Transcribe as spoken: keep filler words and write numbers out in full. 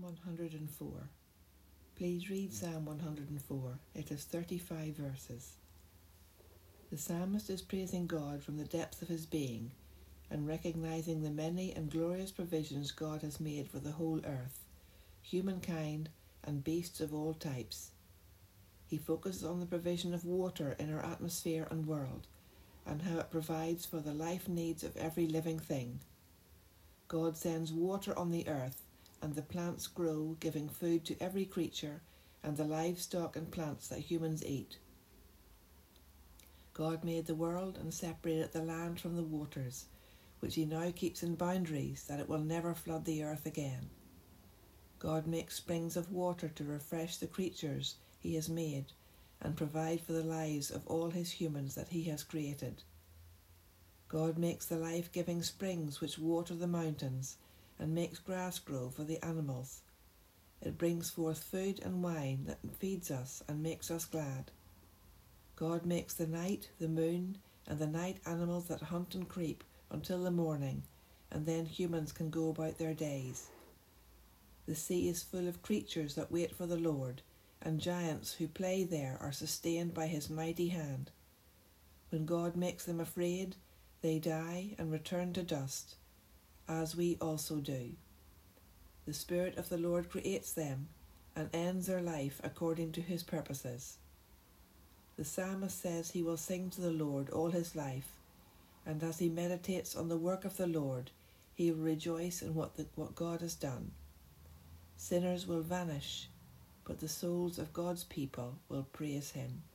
one hundred four. Please read Psalm one hundred four. It has thirty-five verses. The psalmist is praising God from the depths of his being and recognizing the many and glorious provisions God has made for the whole earth, humankind, and beasts of all types. He focuses on the provision of water in our atmosphere and world, and how it provides for the life needs of every living thing. God sends water on the earth, and the plants grow, giving food to every creature and the livestock and plants that humans eat. God made the world and separated the land from the waters, which he now keeps in boundaries that it will never flood the earth again. God makes springs of water to refresh the creatures he has made and provide for the lives of all his humans that he has created. God makes the life-giving springs which water the mountains and makes grass grow for the animals. It brings forth food and wine that feeds us and makes us glad. God makes the night, the moon, and the night animals that hunt and creep until the morning, and then humans can go about their days. The sea is full of creatures that wait for the Lord, and giants who play there are sustained by his mighty hand. When God makes them afraid, they die and return to dust, as we also do. The Spirit of the Lord creates them and ends their life according to his purposes. The psalmist says he will sing to the Lord all his life, and as he meditates on the work of the Lord, he will rejoice in what, the, what God has done. Sinners will vanish, but the souls of God's people will praise him.